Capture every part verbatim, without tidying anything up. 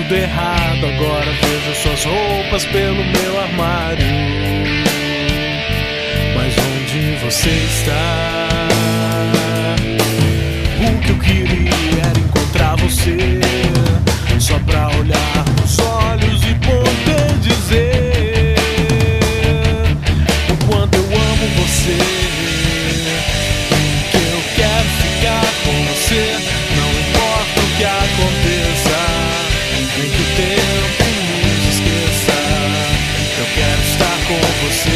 tudo errado. Agora vejo suas roupas pelo meu armário. Mas onde você está? O que eu queria era encontrar você, só pra olhar nos olhos e poder dizer o quanto eu amo você, que eu quero ficar com você. Não importa o que aconteça, nem que o tempo nos esqueça, eu quero estar com você.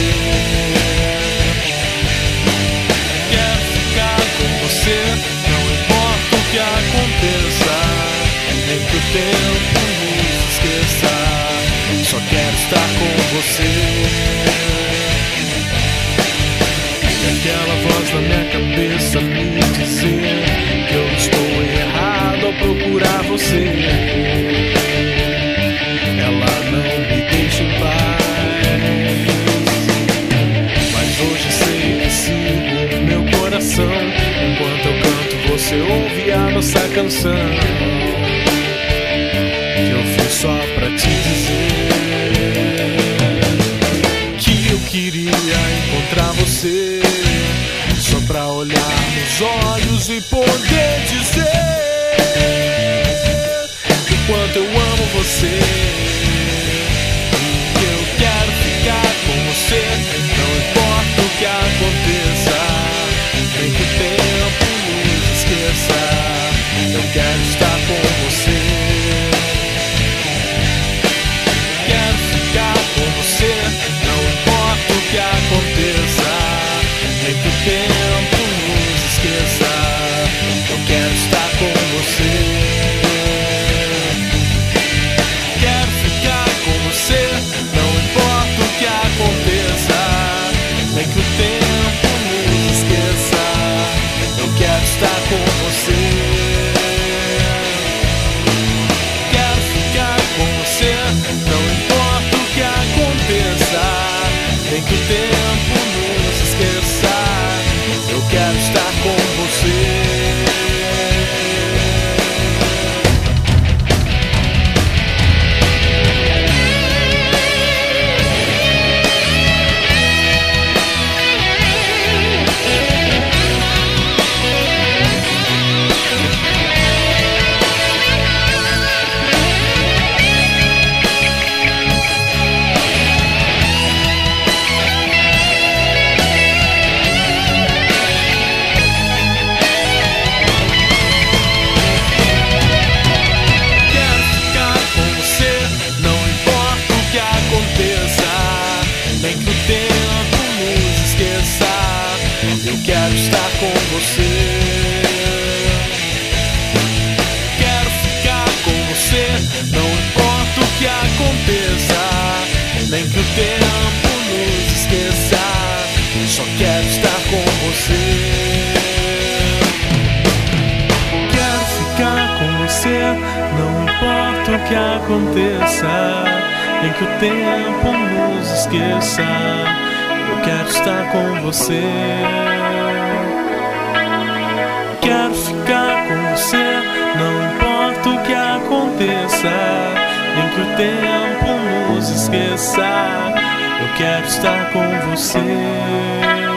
Quero ficar com você, não importa o que aconteça, nem que o tempo nos esqueça, só quero estar com você. E aquela voz na minha cabeça me dizer que eu estou errado ao procurar você. Ela não me deixa em paz, mas hoje sei que sigo o meu coração. Enquanto eu canto, você ouve a nossa canção, que eu fiz só pra te dizer que eu queria encontrar você, só pra olhar nos olhos e poder dizer o quanto eu amo você, que eu quero ficar com você. Não importa o que aconteça, nem que o tempo nos esqueça, eu quero estar com você. Quero ficar com você, não importa o que aconteça, nem que o tempo nos esqueça, eu quero estar com você. Quero ficar com você, não importa o que aconteça, nem que o tempo nos esqueça, eu quero estar com você. Quero ficar com você, não importa o que aconteça, nem que o tempo nos esqueça, eu quero estar com você. Eu quero estar com você. Quero ficar com você, não importa o que aconteça, nem que o tempo nos esqueça, só quero estar com você. Quero ficar com você, não importa o que aconteça, nem que o tempo nos esqueça, eu quero estar com você. Quero ficar com você, não importa o que aconteça, nem que o tempo nos esqueça, eu quero estar com você.